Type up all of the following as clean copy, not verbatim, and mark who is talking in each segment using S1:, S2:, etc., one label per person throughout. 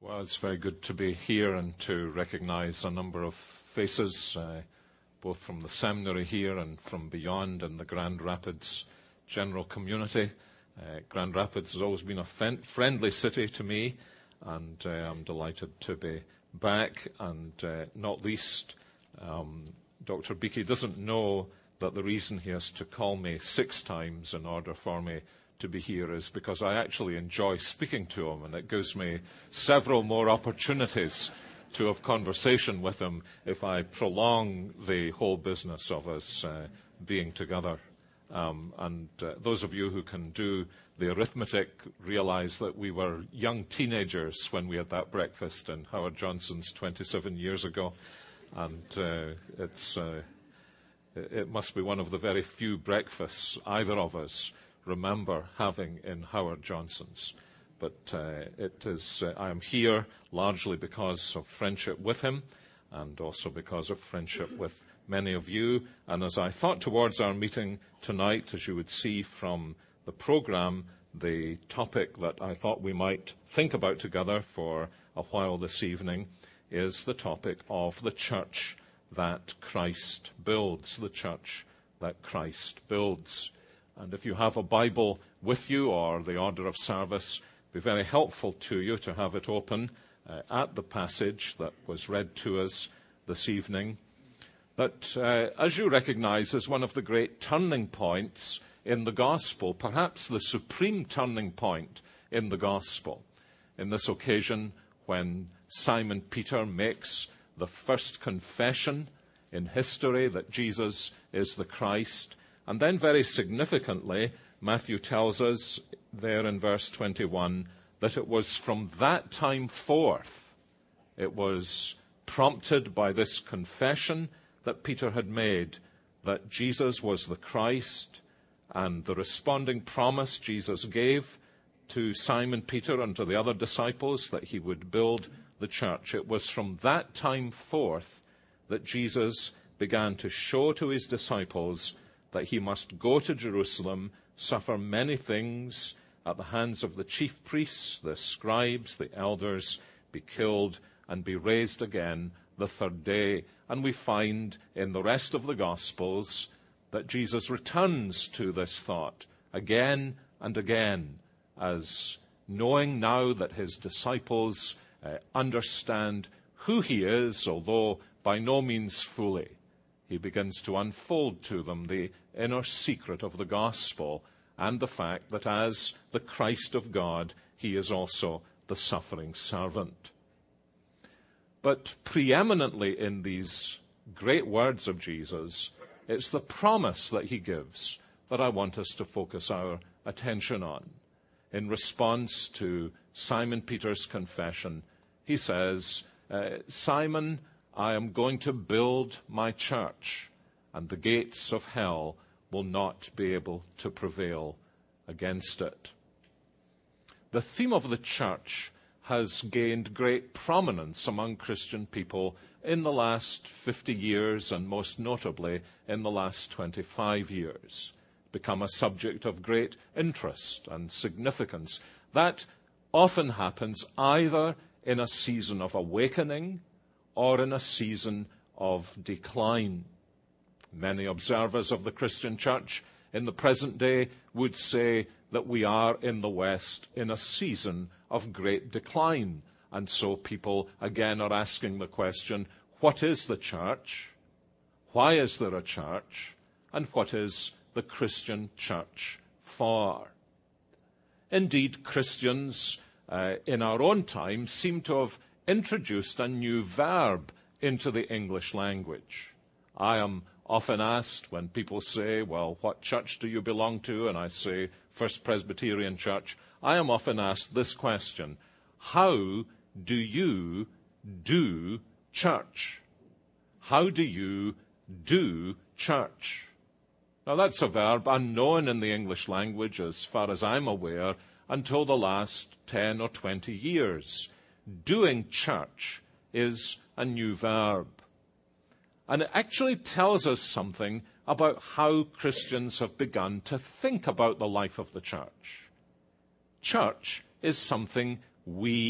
S1: Well, it's very good to be here and to recognize a number of faces, both from the seminary here and from beyond in the Grand Rapids general community. Grand Rapids has always been a friendly city to me, and I'm delighted to be back, and not least, Dr. Beakey doesn't know that the reason he has to call me 6 times in order for me to be here is because I actually enjoy speaking to him, and it gives me several more opportunities to have conversation with him if I prolong the whole business of us being together. Those of you who can do the arithmetic realize that we were young teenagers when we had that breakfast in Howard Johnson's 27 years ago, and it must be one of the very few breakfasts either of us remember having in Howard Johnson's. But I am here largely because of friendship with him and also because of friendship with many of you. And as I thought towards our meeting tonight, as you would see from the program, the topic that I thought we might think about together for a while this evening is the topic of the church that Christ builds, the church that Christ builds. And if you have a Bible with you or the order of service, it would be very helpful to you to have it open at the passage that was read to us this evening. That, as you recognize, is one of the great turning points in the gospel, perhaps the supreme turning point in the gospel. In this occasion, when Simon Peter makes the first confession in history that Jesus is the Christ. And then very significantly, Matthew tells us there in verse 21 that it was from that time forth, it was prompted by this confession that Peter had made that Jesus was the Christ, and the responding promise Jesus gave to Simon Peter and to the other disciples that he would build the church. It was from that time forth that Jesus began to show to his disciples that he must go to Jerusalem, suffer many things at the hands of the chief priests, the scribes, the elders, be killed, and be raised again the third day. And we find in the rest of the Gospels that Jesus returns to this thought again and again, as knowing now that his disciples understand who he is, although by no means fully. He begins to unfold to them the inner secret of the gospel and the fact that as the Christ of God, he is also the suffering servant. But preeminently in these great words of Jesus, it's the promise that he gives that I want us to focus our attention on. In response to Simon Peter's confession, he says, Simon, I am going to build my church, and the gates of hell will not be able to prevail against it. The theme of the church has gained great prominence among Christian people in the last 50 years, and most notably in the last 25 years. Become a subject of great interest and significance. That often happens either in a season of awakening or in a season of decline. Many observers of the Christian church in the present day would say that we are in the West in a season of great decline. And so people again are asking the question, what is the church? Why is there a church? And what is the Christian church for? Indeed, Christians in our own time seem to have introduced a new verb into the English language. I am often asked when people say, well, what church do you belong to? And I say, First Presbyterian Church. I am often asked this question, how do you do church? How do you do church? Now, that's a verb unknown in the English language, as far as I'm aware, until the last 10 or 20 years. Doing church is a new verb. And it actually tells us something about how Christians have begun to think about the life of the church. Church is something we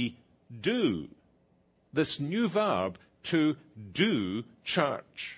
S1: do. This new verb, to do church.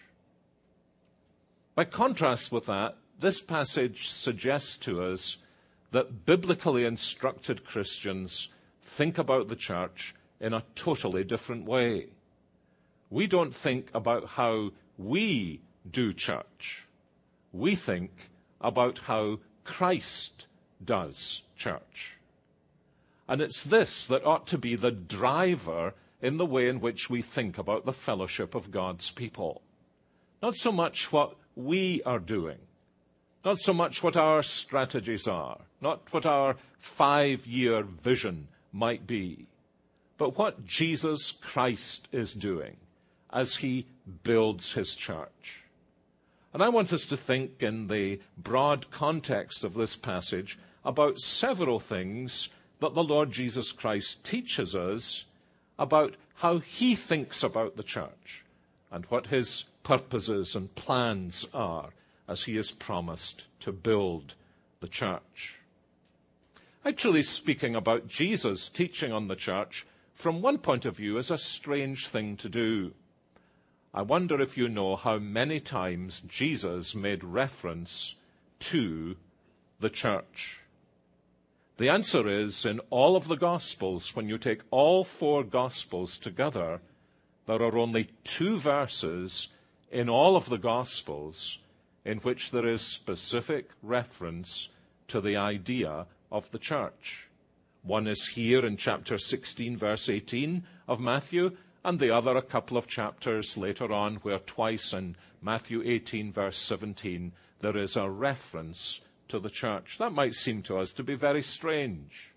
S1: By contrast with that, this passage suggests to us that biblically instructed Christians think about the church in a totally different way. We don't think about how we do church. We think about how Christ does church. And it's this that ought to be the driver in the way in which we think about the fellowship of God's people. Not so much what we are doing, not so much what our strategies are, not what our 5-year vision might be, but what Jesus Christ is doing as he builds his church. And I want us to think in the broad context of this passage about several things that the Lord Jesus Christ teaches us about how he thinks about the church and what his purposes and plans are as he has promised to build the church. Actually, speaking about Jesus' teaching on the church from one point of view is a strange thing to do. I wonder if you know how many times Jesus made reference to the church. The answer is, in all of the Gospels, when you take all 4 Gospels together, there are only 2 verses in all of the Gospels in which there is specific reference to the idea of the church. One is here in chapter 16, verse 18 of Matthew, and the other a couple of chapters later on, where twice in Matthew 18, verse 17, there is a reference to the church. That might seem to us to be very strange.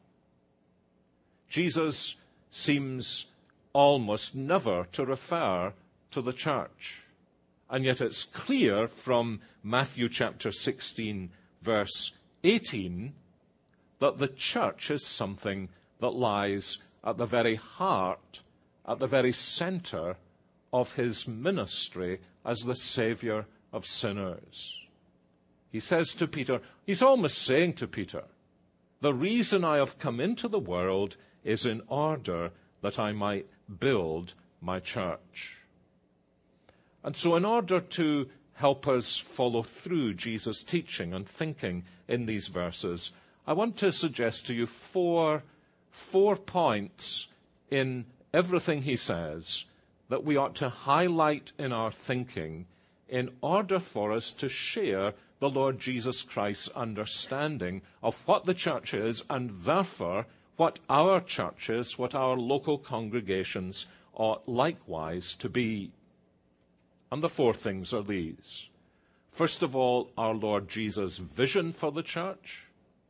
S1: Jesus seems almost never to refer to the church. And yet it's clear from Matthew chapter 16, verse 18, that the church is something that lies at the very heart, at the very center of his ministry as the Savior of sinners. He says to Peter, he's almost saying to Peter, the reason I have come into the world is in order that I might build my church. And so in order to help us follow through Jesus' teaching and thinking in these verses, I want to suggest to you four points in everything he says that we ought to highlight in our thinking in order for us to share the Lord Jesus Christ's understanding of what the church is, and therefore what our churches, what our local congregations ought likewise to be. And the 4 things are these. First of all, our Lord Jesus' vision for the church.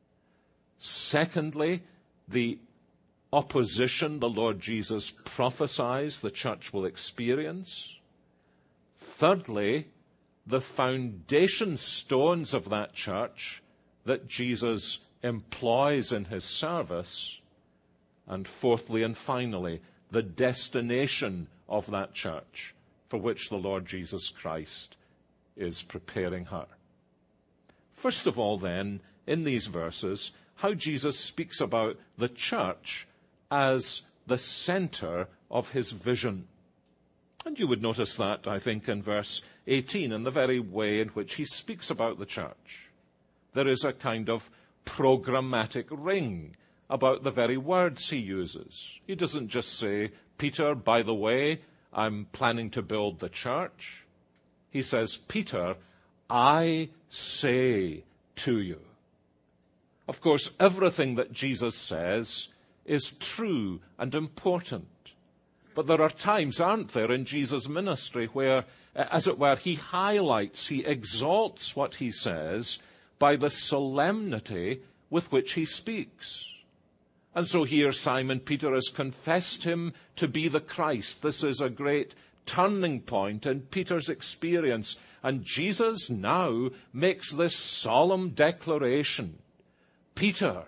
S1: Secondly, the opposition the Lord Jesus prophesies the church will experience. Thirdly, the foundation stones of that church that Jesus employs in his service. And fourthly and finally, the destination of that church for which the Lord Jesus Christ is preparing her. First of all, then, in these verses, how Jesus speaks about the church as the center of his vision. And you would notice that, I think, in verse 18, in the very way in which he speaks about the church. There is a kind of programmatic ring about the very words he uses. He doesn't just say, Peter, by the way, I'm planning to build the church. He says, Peter, I say to you. Of course, everything that Jesus says is true and important. But there are times, aren't there, in Jesus' ministry where, as it were, he highlights, he exalts what he says by the solemnity with which he speaks. And so here Simon Peter has confessed him to be the Christ. This is a great turning point in Peter's experience. And Jesus now makes this solemn declaration. Peter,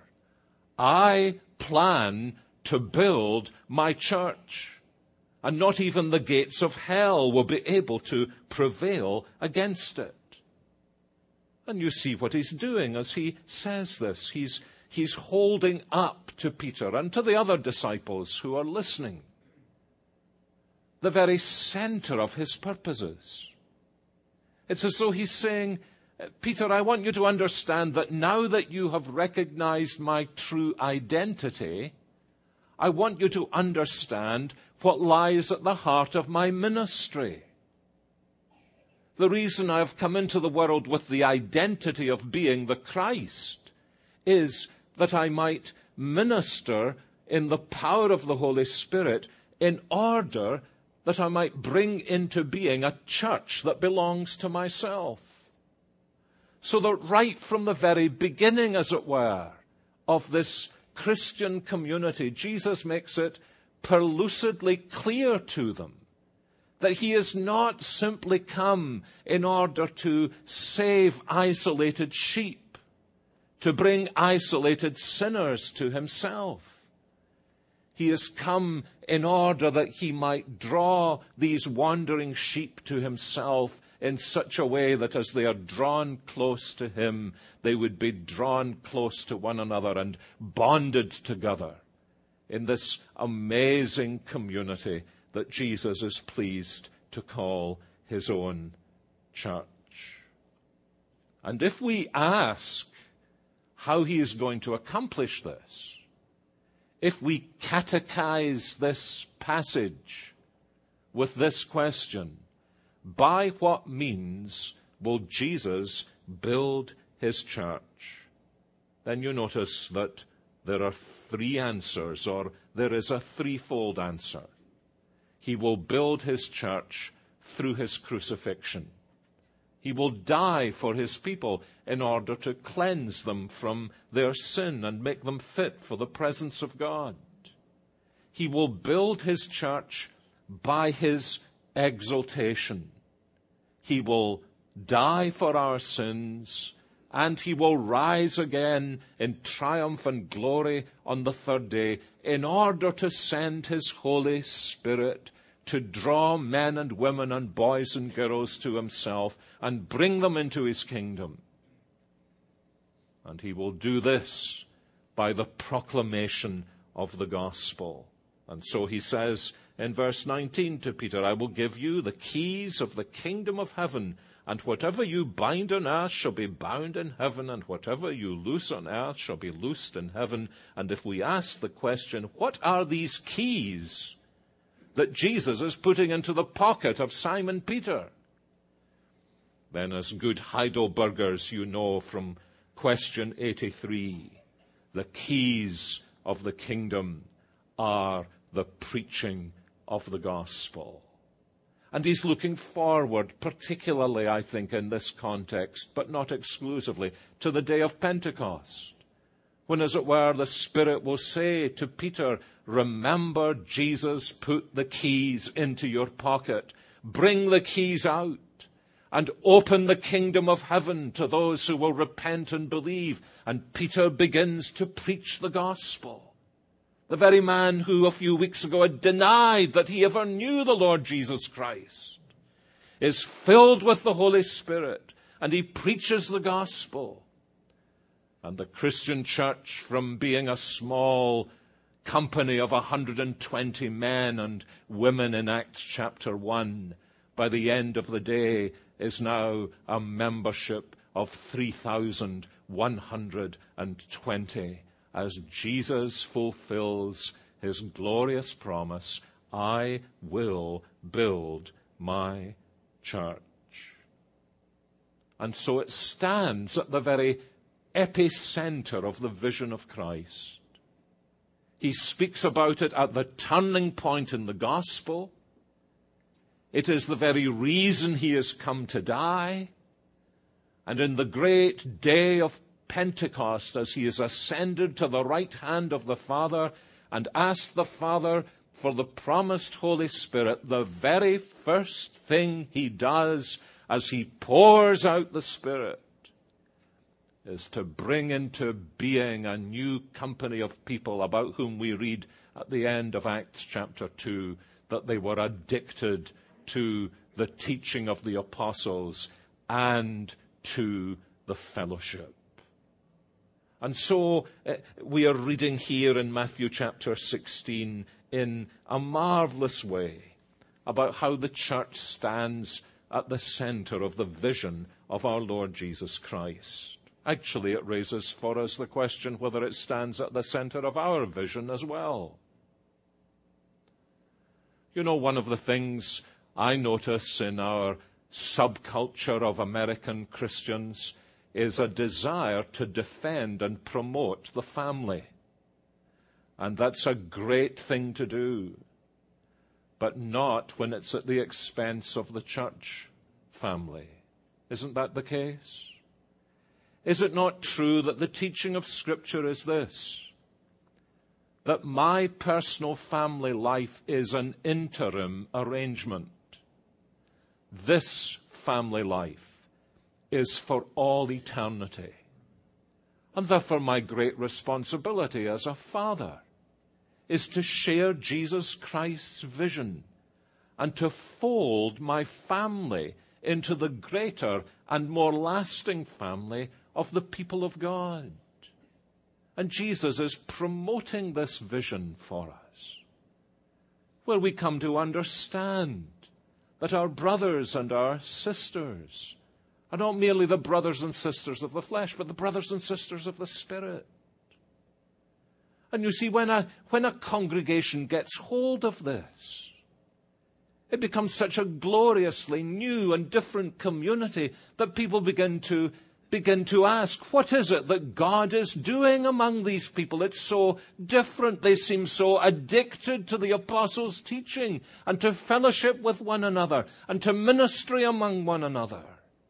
S1: I plan to build my church, and not even the gates of hell will be able to prevail against it. And you see what he's doing as he says this. He's he's holding up to Peter and to the other disciples who are listening the very center of his purposes. It's as though he's saying, Peter, I want you to understand that now that you have recognized my true identity, I want you to understand what lies at the heart of my ministry. The reason I have come into the world with the identity of being the Christ is that I might minister in the power of the Holy Spirit in order that I might bring into being a church that belongs to myself. So that right from the very beginning, as it were, of this Christian community, Jesus makes it pellucidly clear to them that he has not simply come in order to save isolated sheep, to bring isolated sinners to himself. He has come in order that he might draw these wandering sheep to himself in such a way that as they are drawn close to him, they would be drawn close to one another and bonded together in this amazing community that Jesus is pleased to call his own church. And if we ask how he is going to accomplish this, if we catechize this passage with this question, by what means will Jesus build his church? Then you notice that there are three answers, or there is a threefold answer. He will build his church through his crucifixion. He will die for his people in order to cleanse them from their sin and make them fit for the presence of God. He will build his church by his exaltation. He will die for our sins, and he will rise again in triumph and glory on the third day in order to send his Holy Spirit to draw men and women and boys and girls to himself and bring them into his kingdom. And he will do this by the proclamation of the gospel. And so he says in verse 19 to Peter, I will give you the keys of the kingdom of heaven, and whatever you bind on earth shall be bound in heaven, and whatever you loose on earth shall be loosed in heaven. And if we ask the question, what are these keys that Jesus is putting into the pocket of Simon Peter? Then, as good Heidelbergers, you know from question 83, the keys of the kingdom are the preaching of the gospel. And he's looking forward, particularly, I think, in this context, but not exclusively, to the day of Pentecost, when, as it were, the Spirit will say to Peter, remember, Jesus put the keys into your pocket. Bring the keys out and open the kingdom of heaven to those who will repent and believe. And Peter begins to preach the gospel. The very man who a few weeks ago had denied that he ever knew the Lord Jesus Christ is filled with the Holy Spirit, and he preaches the gospel. And the Christian church, from being a small company of 120 men and women in Acts chapter 1, by the end of the day is now a membership of 3,120, as Jesus fulfills his glorious promise, I will build my church. And so it stands at the very epicenter of the vision of Christ. He speaks about it at the turning point in the gospel. It is the very reason he has come to die. And in the great day of Pentecost, as he is ascended to the right hand of the Father and asked the Father for the promised Holy Spirit, the very first thing he does as he pours out the Spirit is to bring into being a new company of people about whom we read at the end of Acts chapter 2 that they were addicted to the teaching of the apostles and to the fellowship. And so we are reading here in Matthew chapter 16 in a marvelous way about how the church stands at the center of the vision of our Lord Jesus Christ. Actually, it raises for us the question whether it stands at the center of our vision as well. You know, one of the things I notice in our subculture of American Christians is a desire to defend and promote the family. And that's a great thing to do, but not when it's at the expense of the church family. Isn't that the case? Is it not true that the teaching of Scripture is this? That my personal family life is an interim arrangement. This family life is for all eternity. And therefore my great responsibility as a father is to share Jesus Christ's vision and to fold my family into the greater and more lasting family of the people of God. And Jesus is promoting this vision for us, where we come to understand that our brothers and our sisters are not merely the brothers and sisters of the flesh, but the brothers and sisters of the Spirit. And you see, when a congregation gets hold of this, it becomes such a gloriously new and different community that people begin to ask, what is it that God is doing among these people? It's so different. They seem so addicted to the apostles' teaching and to fellowship with one another and to ministry among one another.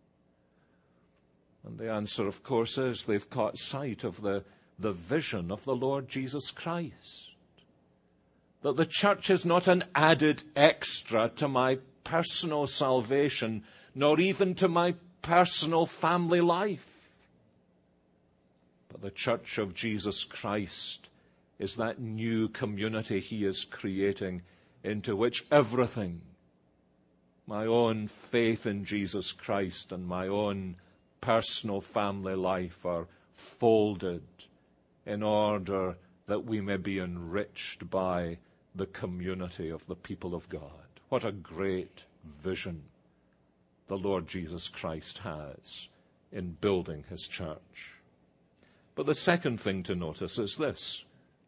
S1: And the answer, of course, is they've caught sight of the vision of the Lord Jesus Christ. That the church is not an added extra to my personal salvation, nor even to my personal family life. But the church of Jesus Christ is that new community he is creating into which everything, my own faith in Jesus Christ and my own personal family life, are folded in order that we may be enriched by the community of the people of God. What a great vision the Lord Jesus Christ has in building his church. But the second thing to notice is this.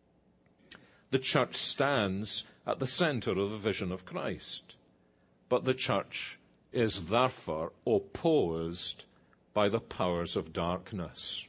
S1: The church stands at the center of the vision of Christ, but the church is therefore opposed by the powers of darkness.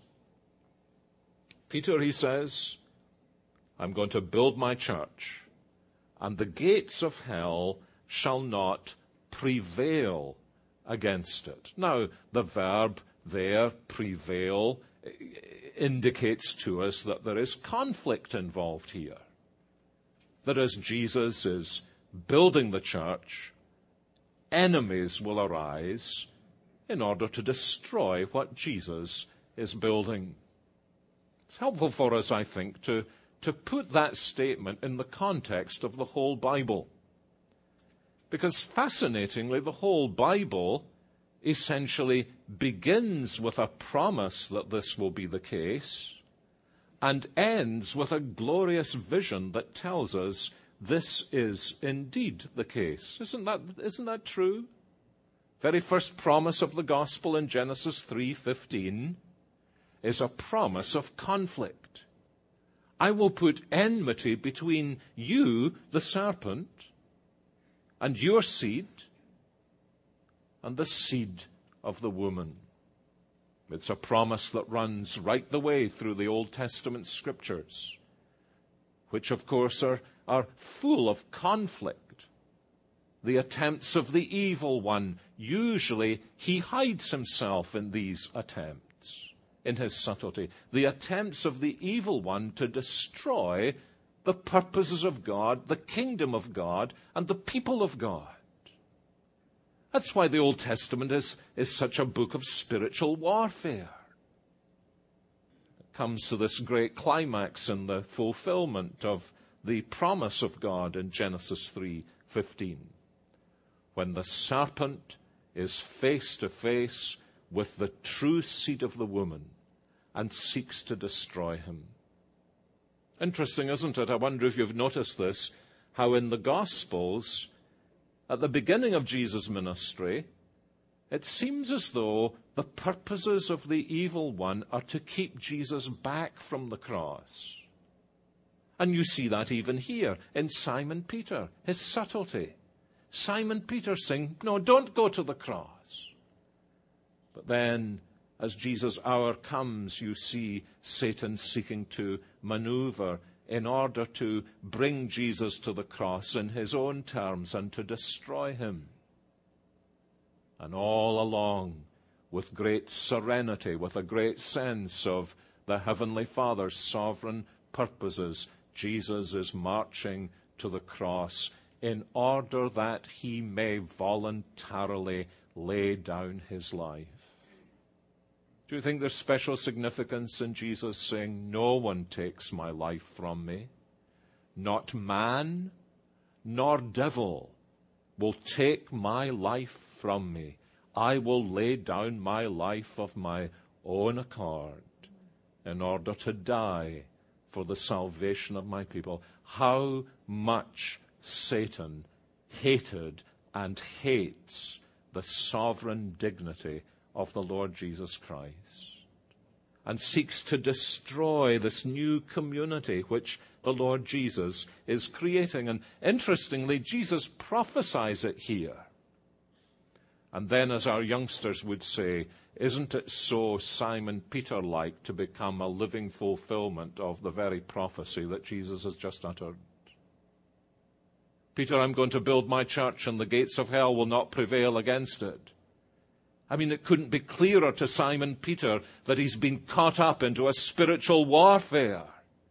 S1: Peter, he says, I'm going to build my church, and the gates of hell shall not prevail against it. Now, the verb there, prevail, indicates to us that there is conflict involved here. That as Jesus is building the church, enemies will arise in order to destroy what Jesus is building. It's helpful for us, I think, to put that statement in the context of the whole Bible. Because fascinatingly, the whole Bible essentially begins with a promise that this will be the case and ends with a glorious vision that tells us this is indeed the case. Isn't that true? Very first promise of the gospel in Genesis 3:15 is a promise of conflict. I will put enmity between you, the serpent, and your seed, and the seed of the woman. It's a promise that runs right the way through the Old Testament scriptures, which of course are full of conflict. The attempts of the evil one, usually he hides himself in these attempts, in his subtlety. The attempts of the evil one to destroy the purposes of God, the kingdom of God, and the people of God. That's why the Old Testament is such a book of spiritual warfare. It comes to this great climax in the fulfillment of the promise of God in Genesis 3:15, when the serpent is face to face with the true seed of the woman, and seeks to destroy him. Interesting, isn't it? I wonder if you've noticed this, how in the Gospels, at the beginning of Jesus' ministry, it seems as though the purposes of the evil one are to keep Jesus back from the cross. And you see that even here in Simon Peter, his subtlety. Simon Peter saying, no, don't go to the cross. But then, as Jesus' hour comes, you see Satan seeking to maneuver in order to bring Jesus to the cross in his own terms and to destroy him. And all along, with great serenity, with a great sense of the Heavenly Father's sovereign purposes, Jesus is marching to the cross in order that he may voluntarily lay down his life. Do you think there's special significance in Jesus saying, no one takes my life from me? Not man, nor devil will take my life from me. I will lay down my life of my own accord in order to die for the salvation of my people. How much Satan hated and hates the sovereign dignity of the Lord Jesus Christ, and seeks to destroy this new community which the Lord Jesus is creating. And interestingly, Jesus prophesies it here. And then, as our youngsters would say, isn't it so Simon Peter-like to become a living fulfillment of the very prophecy that Jesus has just uttered? Peter, I'm going to build my church and the gates of hell will not prevail against it. I mean, it couldn't be clearer to Simon Peter that he's been caught up into a spiritual warfare.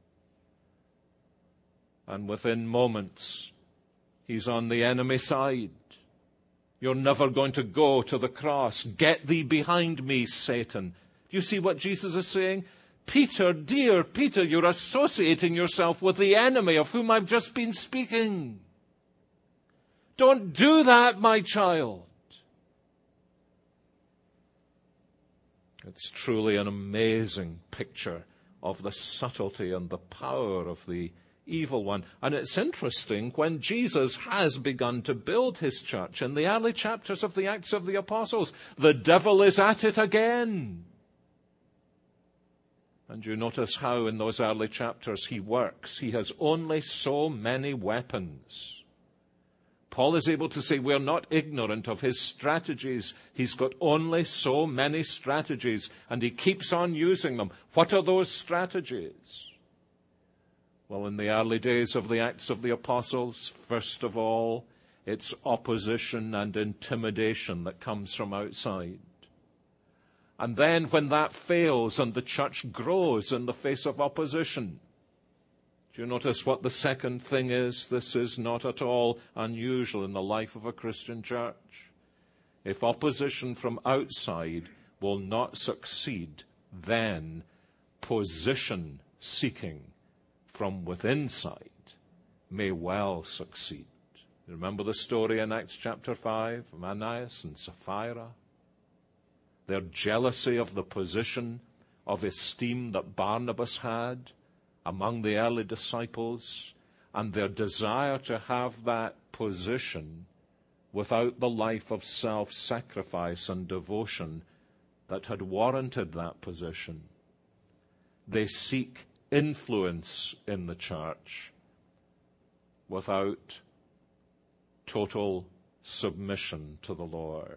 S1: And within moments, he's on the enemy side. You're never going to go to the cross. Get thee behind me, Satan. Do you see what Jesus is saying? Peter, dear Peter, you're associating yourself with the enemy of whom I've just been speaking. Don't do that, my child. It's truly an amazing picture of the subtlety and the power of the evil one. And it's interesting, when Jesus has begun to build his church in the early chapters of the Acts of the Apostles, the devil is at it again. And you notice how in those early chapters he works. He has only so many weapons. Paul is able to say we're not ignorant of his strategies. He's got only so many strategies, and he keeps on using them. What are those strategies? Well, in the early days of the Acts of the Apostles, first of all, it's opposition and intimidation that comes from outside. And then when that fails and the church grows in the face of opposition, do you notice what the second thing is? This is not at all unusual in the life of a Christian church. If opposition from outside will not succeed, then position seeking from within side may well succeed. Remember the story in Acts chapter 5 of Ananias and Sapphira? Their jealousy of the position of esteem that Barnabas had among the early disciples, and their desire to have that position without the life of self-sacrifice and devotion that had warranted that position. They seek influence in the church without total submission to the Lord.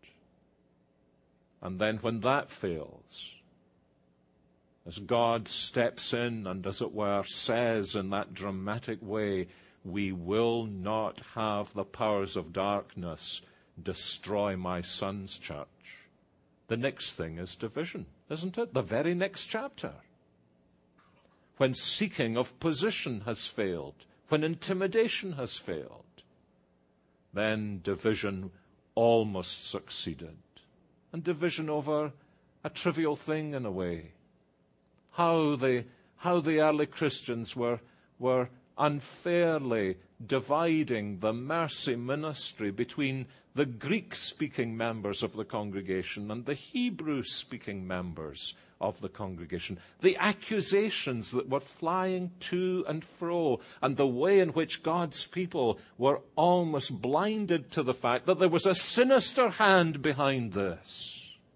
S1: And then when that fails, as God steps in and, as it were, says in that dramatic way, we will not have the powers of darkness destroy my son's church. The next thing is division, isn't it? The very next chapter. When seeking of position has failed, when intimidation has failed, then division almost succeeded. And division over a trivial thing in a way. How the early Christians were unfairly dividing the mercy ministry between the Greek-speaking members of the congregation and the Hebrew-speaking members of the congregation, the accusations that were flying to and fro, and the way in which God's people were almost blinded to the fact that there was a sinister hand behind this.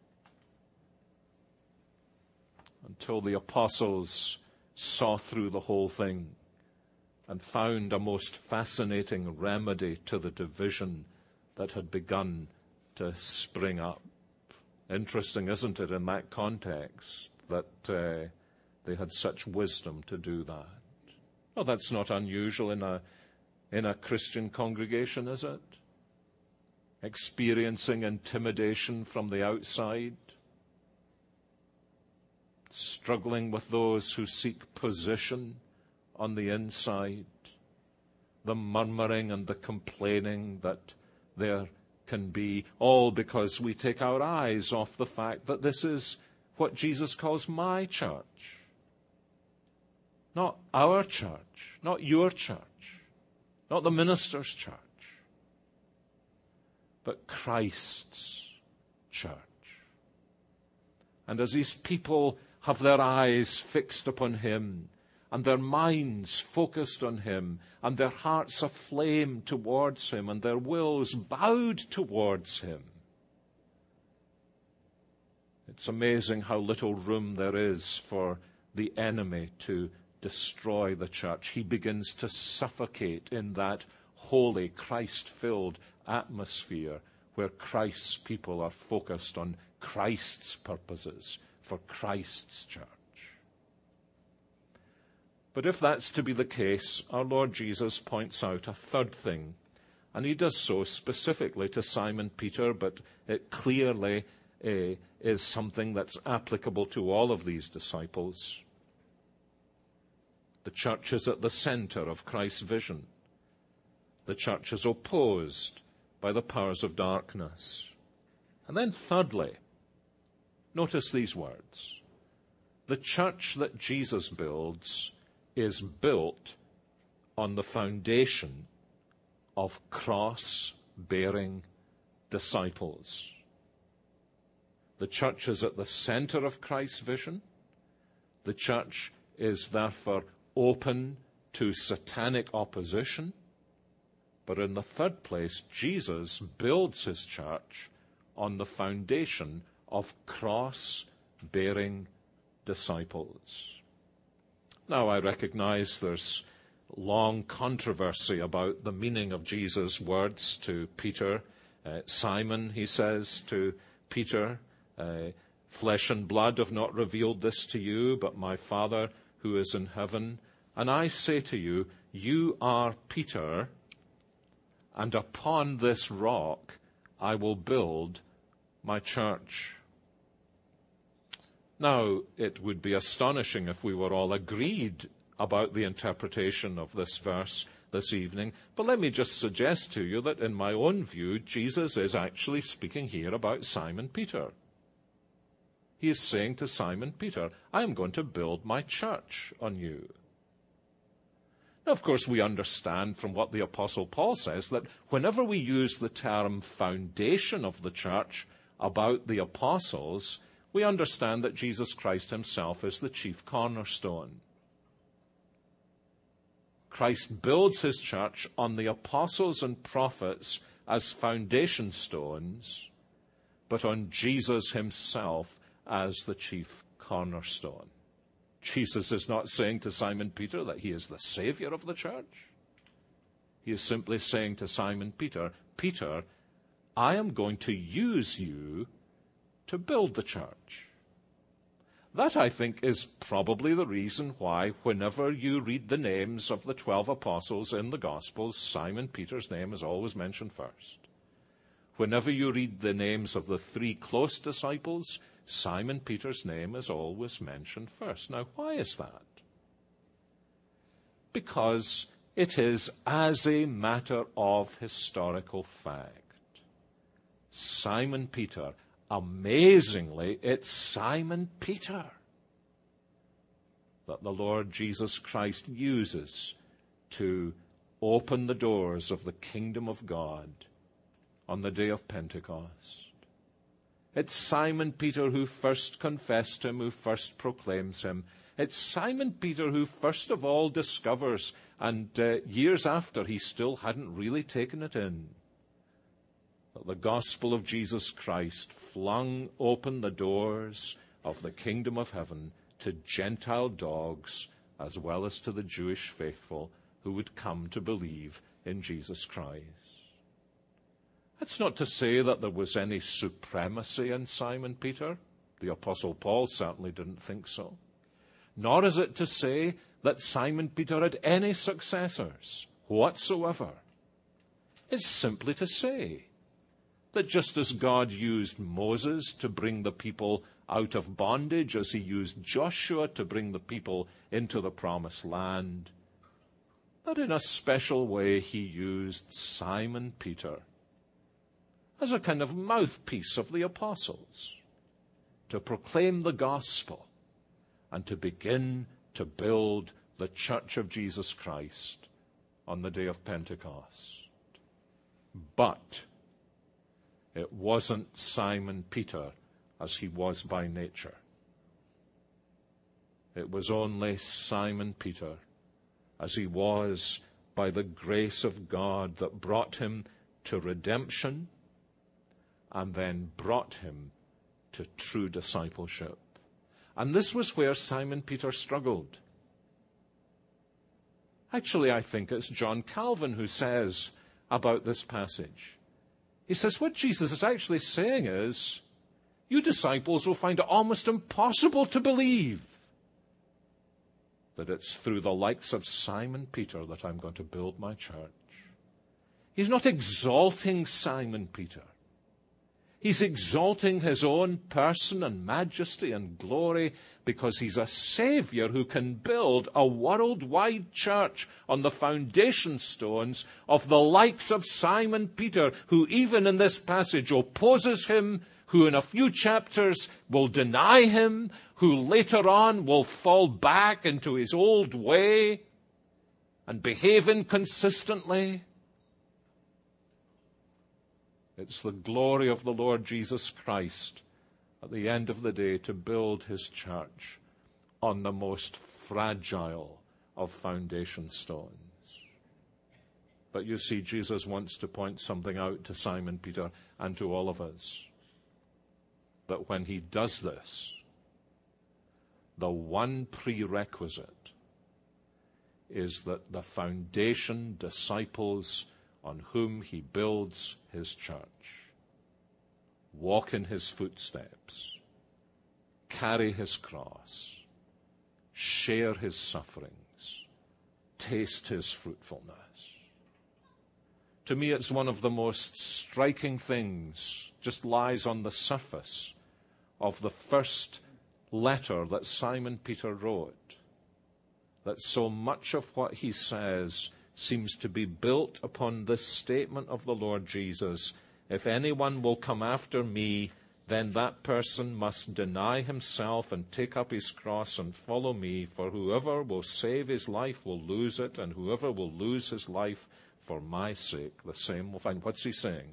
S1: Until the apostles saw through the whole thing and found a most fascinating remedy to the division that had begun to spring up. Interesting, isn't it, in that context, that they had such wisdom to do that? Well, that's not unusual in a Christian congregation, is it? Experiencing intimidation from the outside, struggling with those who seek position on the inside, the murmuring and the complaining that there can be, all because we take our eyes off the fact that this is what Jesus calls my church. Not our church, not your church, not the minister's church, but Christ's church. And as these people have their eyes fixed upon him, and their minds focused on him, and their hearts aflame towards him, and their wills bowed towards him, it's amazing how little room there is for the enemy to destroy the church. He begins to suffocate in that holy, Christ-filled atmosphere where Christ's people are focused on Christ's purposes for Christ's church. But if that's to be the case, our Lord Jesus points out a third thing, and he does so specifically to Simon Peter, but it clearly is something that's applicable to all of these disciples. The church is at the center of Christ's vision. The church is opposed by the powers of darkness. And then thirdly, notice these words. The church that Jesus builds is built on the foundation of cross-bearing disciples. The church is at the center of Christ's vision. The church is therefore open to satanic opposition. But in the third place, Jesus builds his church on the foundation of cross-bearing disciples. Now, I recognize there's long controversy about the meaning of Jesus' words to Peter. Simon, he says to Peter, flesh and blood have not revealed this to you, but my Father who is in heaven. And I say to you, you are Peter, and upon this rock I will build my church. Now, it would be astonishing if we were all agreed about the interpretation of this verse this evening, but let me just suggest to you that in my own view, Jesus is actually speaking here about Simon Peter. He is saying to Simon Peter, I am going to build my church on you. Now, of course, we understand from what the Apostle Paul says that whenever we use the term foundation of the church about the apostles, we understand that Jesus Christ himself is the chief cornerstone. Christ builds his church on the apostles and prophets as foundation stones, but on Jesus himself as the chief cornerstone. Jesus is not saying to Simon Peter that he is the Savior of the church. He is simply saying to Simon Peter, Peter, I am going to use you to build the church. That, I think, is probably the reason why whenever you read the names of the 12 apostles in the Gospels, Simon Peter's name is always mentioned first. Whenever you read the names of the 3 close disciples, Simon Peter's name is always mentioned first. Now, why is that? Because it is as a matter of historical fact. Simon Peter, amazingly, it's Simon Peter that the Lord Jesus Christ uses to open the doors of the kingdom of God on the day of Pentecost. It's Simon Peter who first confessed him, who first proclaims him. It's Simon Peter who first of all discovers, and years after he still hadn't really taken it in, that the gospel of Jesus Christ flung open the doors of the kingdom of heaven to Gentile dogs as well as to the Jewish faithful who would come to believe in Jesus Christ. That's not to say that there was any supremacy in Simon Peter. The Apostle Paul certainly didn't think so. Nor is it to say that Simon Peter had any successors whatsoever. It's simply to say that just as God used Moses to bring the people out of bondage, as he used Joshua to bring the people into the promised land, that in a special way he used Simon Peter as a kind of mouthpiece of the apostles to proclaim the gospel and to begin to build the church of Jesus Christ on the day of Pentecost. But it wasn't Simon Peter as he was by nature. It was only Simon Peter as he was by the grace of God that brought him to redemption and then brought him to true discipleship. And this was where Simon Peter struggled. Actually, I think it's John Calvin who says about this passage. He says what Jesus is actually saying is, you disciples will find it almost impossible to believe that it's through the likes of Simon Peter that I'm going to build my church. He's not exalting Simon Peter. He's exalting his own person and majesty and glory because he's a Savior who can build a worldwide church on the foundation stones of the likes of Simon Peter, who even in this passage opposes him, who in a few chapters will deny him, who later on will fall back into his old way and behave inconsistently. It's the glory of the Lord Jesus Christ at the end of the day to build his church on the most fragile of foundation stones. But you see, Jesus wants to point something out to Simon Peter and to all of us. That when he does this, the one prerequisite is that the foundation disciples on whom he builds his church walk in his footsteps, carry his cross, share his sufferings, taste his fruitfulness. To me, it's one of the most striking things, just lies on the surface of the first letter that Simon Peter wrote, that so much of what he says seems to be built upon this statement of the Lord Jesus: if anyone will come after me, then that person must deny himself and take up his cross and follow me. For whoever will save his life will lose it, and whoever will lose his life for my sake, the same will find. What's he saying?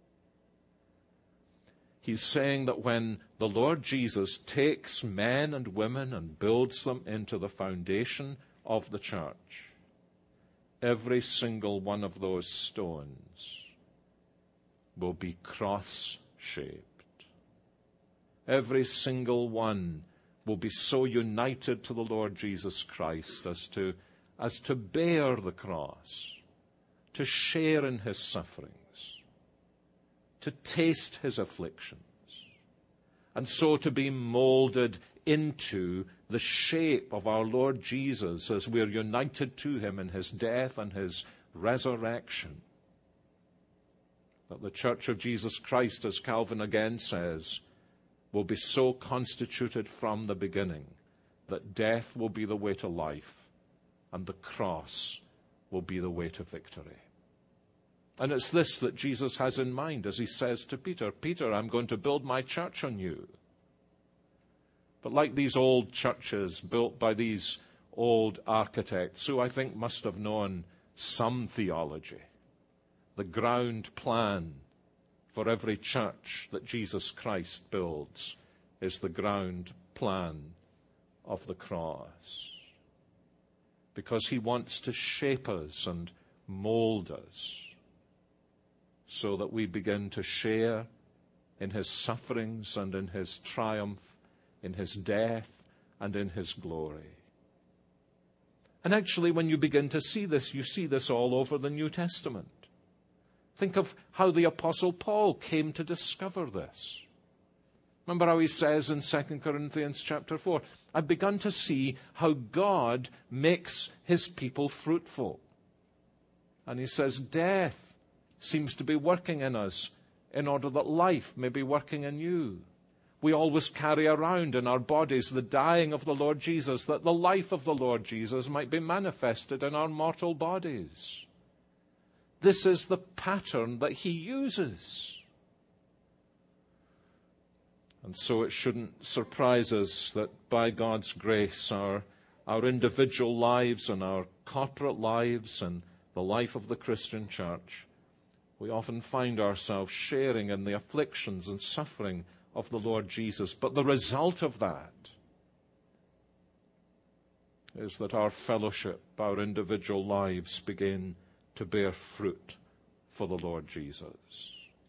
S1: He's saying that when the Lord Jesus takes men and women and builds them into the foundation of the church, every single one of those stones will be cross-shaped. Every single one will be so united to the Lord Jesus Christ as to bear the cross, to share in his sufferings, to taste his afflictions, and so to be molded into the shape of our Lord Jesus as we're united to him in his death and his resurrection. That the Church of Jesus Christ, as Calvin again says, will be so constituted from the beginning that death will be the way to life and the cross will be the way to victory. And it's this that Jesus has in mind as he says to Peter, Peter, I'm going to build my church on you. But like these old churches built by these old architects, who I think must have known some theology, the ground plan for every church that Jesus Christ builds is the ground plan of the cross. Because he wants to shape us and mold us so that we begin to share in his sufferings and in his triumph, in his death and in his glory. And actually, when you begin to see this, you see this all over the New Testament. Think of how the Apostle Paul came to discover this. Remember how he says in 2 Corinthians chapter 4, I've begun to see how God makes his people fruitful. And he says, death seems to be working in us in order that life may be working in you. We always carry around in our bodies the dying of the Lord Jesus, that the life of the Lord Jesus might be manifested in our mortal bodies. This is the pattern that he uses. And so it shouldn't surprise us that by God's grace, our individual lives and our corporate lives and the life of the Christian church, we often find ourselves sharing in the afflictions and suffering of the Lord Jesus. But the result of that is that our fellowship, our individual lives begin to bear fruit for the Lord Jesus.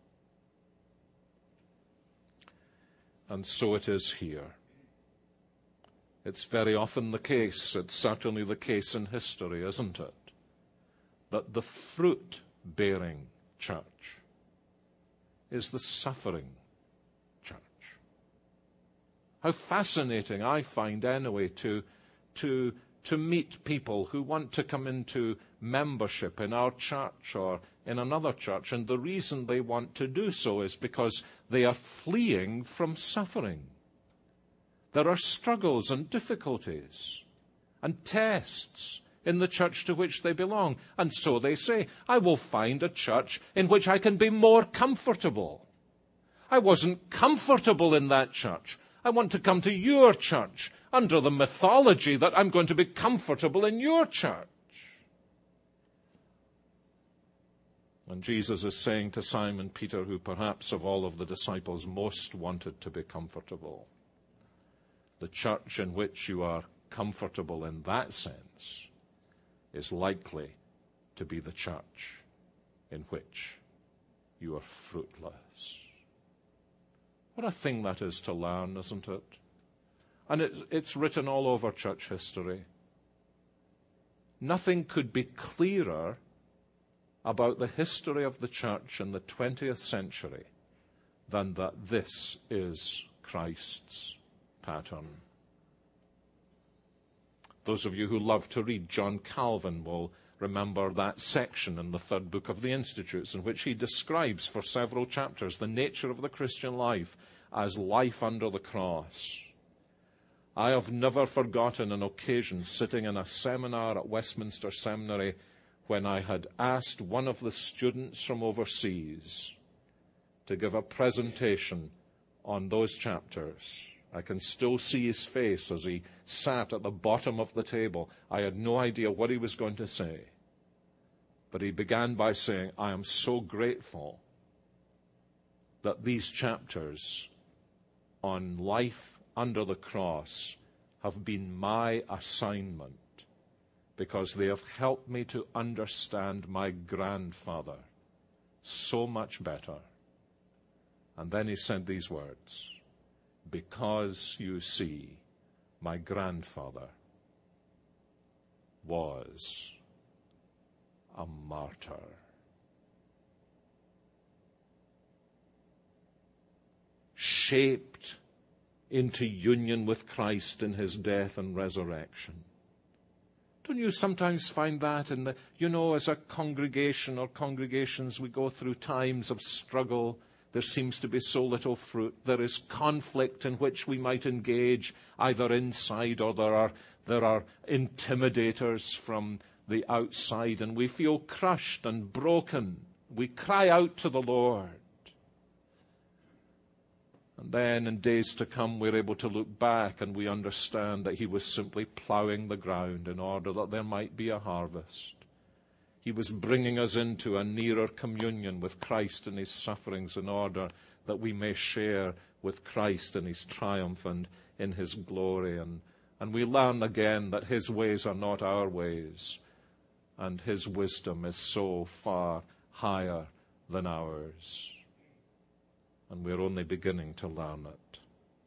S1: And so it is here. It's very often the case, it's certainly the case in history, isn't it, that the fruit-bearing church is the suffering church. How fascinating I find anyway to meet people who want to come into membership in our church or in another church, and the reason they want to do so is because they are fleeing from suffering. There are struggles and difficulties and tests in the church to which they belong. And so they say, I will find a church in which I can be more comfortable. I wasn't comfortable in that church. I want to come to your church under the mythology that I'm going to be comfortable in your church. And Jesus is saying to Simon Peter, who perhaps of all of the disciples most wanted to be comfortable, the church in which you are comfortable in that sense is likely to be the church in which you are fruitless. What a thing that is to learn, isn't it? And it's written all over church history. Nothing could be clearer about the history of the church in the 20th century than that this is Christ's pattern. Those of you who love to read John Calvin will remember that section in the third book of the Institutes in which he describes for several chapters the nature of the Christian life as life under the cross. I have never forgotten an occasion sitting in a seminar at Westminster Seminary when I had asked one of the students from overseas to give a presentation on those chapters. I can still see his face as he sat at the bottom of the table. I had no idea what he was going to say. But he began by saying, I am so grateful that these chapters on life under the cross have been my assignment, because they have helped me to understand my grandfather so much better. And then he said these words, because you see, my grandfather was a martyr. Shaped into union with Christ in his death and resurrection. Don't you sometimes find that in the, as a congregation or congregations, we go through times of struggle. There seems to be so little fruit. There is conflict in which we might engage either inside, or there are intimidators from the outside, and we feel crushed and broken. We cry out to the Lord. And then in days to come, we're able to look back and we understand that he was simply plowing the ground in order that there might be a harvest. He was bringing us into a nearer communion with Christ in his sufferings in order that we may share with Christ in his triumph and in his glory. And we learn again that his ways are not our ways, and his wisdom is so far higher than ours. And we're only beginning to learn it.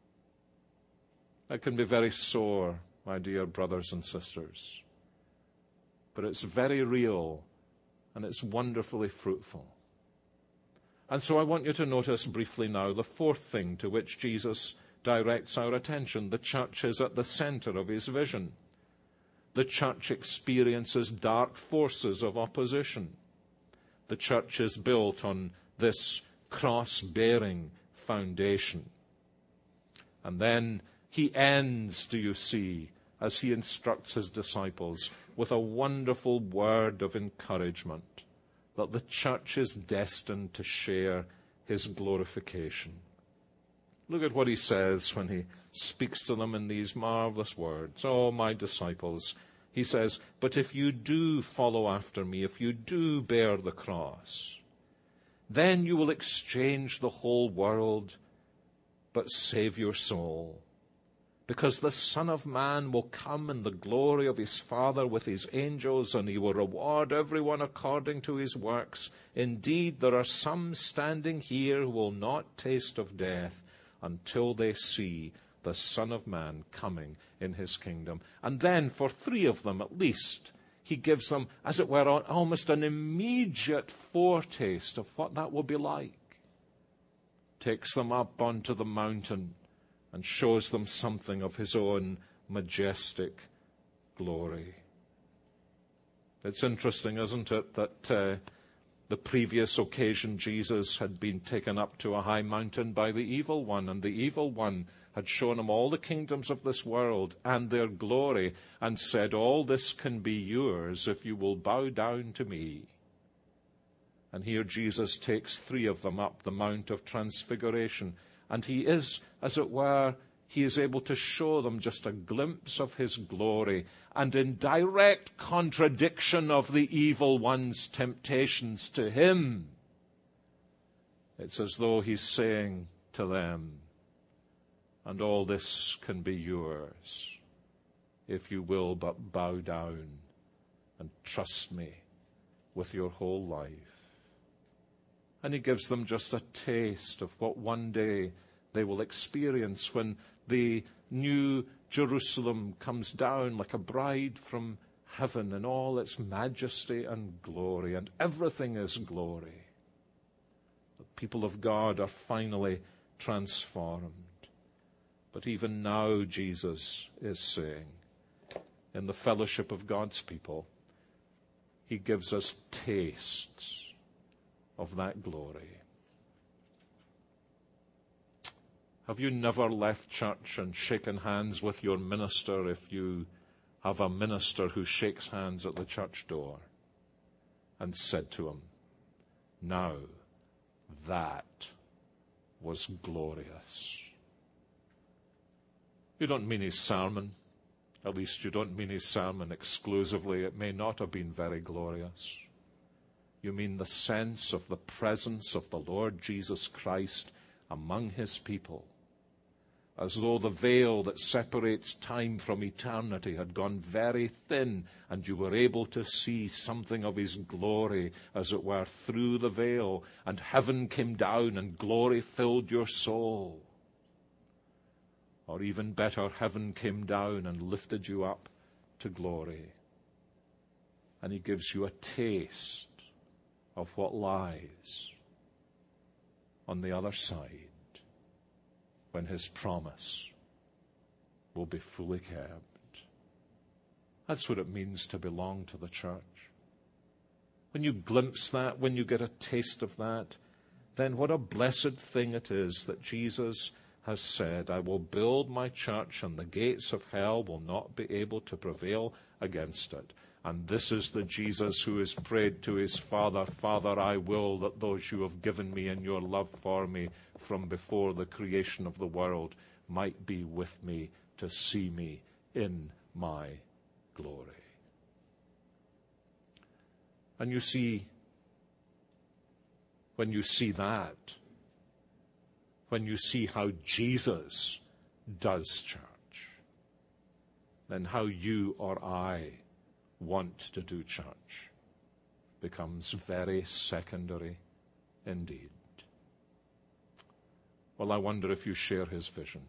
S1: That can be very sore, my dear brothers and sisters. But it's very real, and it's wonderfully fruitful. And so I want you to notice briefly now the fourth thing to which Jesus directs our attention. The church is at the center of his vision. The church experiences dark forces of opposition. The church is built on this cross-bearing foundation. And then he ends, do you see, as he instructs his disciples, with a wonderful word of encouragement that the church is destined to share his glorification. Look at what he says when he speaks to them in these marvelous words. Oh, my disciples, he says, but if you do follow after me, if you do bear the cross, then you will exchange the whole world, but save your soul. Because the Son of Man will come in the glory of his Father with his angels, and he will reward everyone according to his works. Indeed, there are some standing here who will not taste of death until they see the Son of Man coming in his kingdom. And then, for three of them at least, he gives them, as it were, almost an immediate foretaste of what that will be like. Takes them up onto the mountain and shows them something of his own majestic glory. It's interesting, isn't it, that the previous occasion Jesus had been taken up to a high mountain by the evil one, and the evil one had shown him all the kingdoms of this world and their glory, and said, all this can be yours if you will bow down to me. And here Jesus takes three of them up the Mount of Transfiguration, and he is, as it were, he is able to show them just a glimpse of his glory, and in direct contradiction of the evil one's temptations to him. It's as though he's saying to them, and all this can be yours if you will but bow down and trust me with your whole life. And he gives them just a taste of what one day they will experience when the new Jerusalem comes down like a bride from heaven in all its majesty and glory, and everything is glory. The people of God are finally transformed. But even now, Jesus is saying, in the fellowship of God's people, he gives us tastes of that glory. Have you never left church and shaken hands with your minister if you have a minister who shakes hands at the church door and said to him, now that was glorious? You don't mean his sermon. At least you don't mean his sermon exclusively. It may not have been very glorious. You mean the sense of the presence of the Lord Jesus Christ among his people, as though the veil that separates time from eternity had gone very thin, and you were able to see something of his glory, as it were, through the veil, and heaven came down and glory filled your soul. Or even better, heaven came down and lifted you up to glory. And he gives you a taste of what lies on the other side, when his promise will be fully kept. That's what it means to belong to the church. When you glimpse that, when you get a taste of that, then what a blessed thing it is that Jesus has said, I will build my church and the gates of hell will not be able to prevail against it. And this is the Jesus who has prayed to his Father, Father, I will that those you have given me in your love for me from before the creation of the world might be with me to see me in my glory. And you see, when you see that, when you see how Jesus does church, then how you or I want to do church becomes very secondary indeed. Well, I wonder if you share his vision.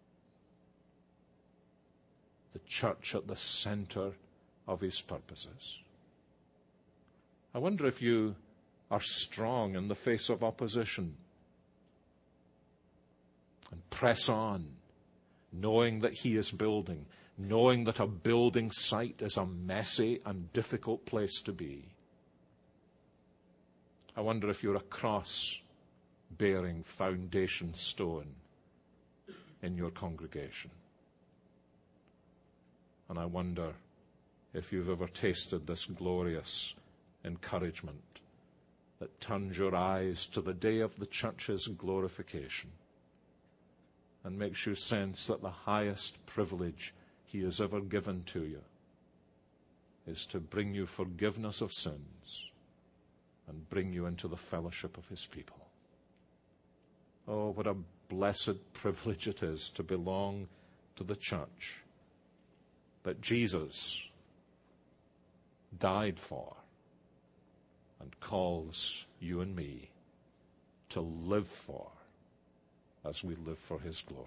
S1: The church at the center of his purposes. I wonder if you are strong in the face of opposition and press on, knowing that he is building, knowing that a building site is a messy and difficult place to be. I wonder if you're a cross-bearing foundation stone in your congregation. And I wonder if you've ever tasted this glorious encouragement that turns your eyes to the day of the church's glorification and makes you sense that the highest privilege he has ever given to you is to bring you forgiveness of sins and bring you into the fellowship of his people. Oh, what a blessed privilege it is to belong to the church that Jesus died for and calls you and me to live for as we live for his glory.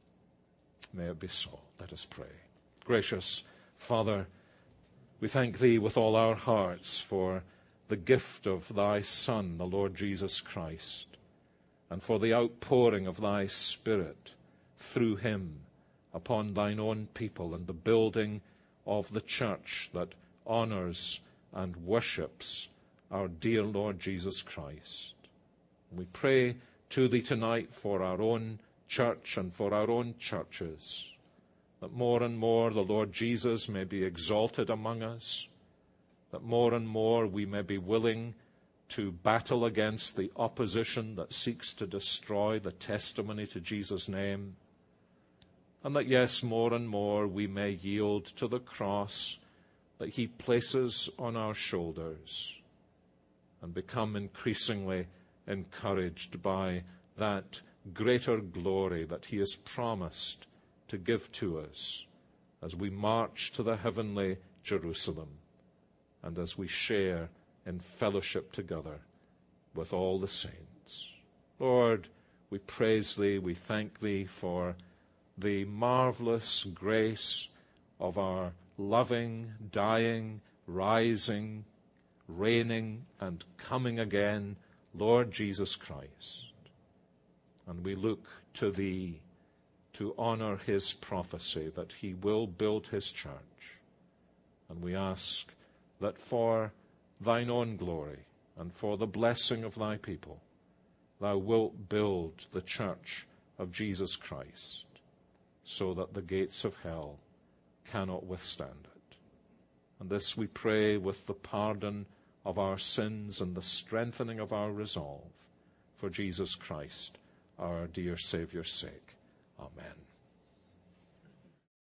S1: May it be so. Let us pray. Gracious Father, we thank thee with all our hearts for the gift of thy Son, the Lord Jesus Christ, and for the outpouring of thy Spirit through him upon thine own people and the building of the church that honors and worships our dear Lord Jesus Christ. We pray to thee tonight for our own church and for our own churches, that more and more the Lord Jesus may be exalted among us, that more and more we may be willing to battle against the opposition that seeks to destroy the testimony to Jesus' name, and that, yes, more and more we may yield to the cross that he places on our shoulders and become increasingly encouraged by that greater glory that he has promised to give to us as we march to the heavenly Jerusalem and as we share in fellowship together with all the saints. Lord, we praise thee, we thank thee for the marvelous grace of our loving, dying, rising, reigning, and coming again, Lord Jesus Christ. And we look to thee to honor his prophecy that he will build his church. And we ask that for thine own glory and for the blessing of thy people, thou wilt build the church of Jesus Christ, so that the gates of hell cannot withstand it. And this we pray with the pardon of our sins and the strengthening of our resolve for Jesus Christ, our dear Saviour's sake. Amen.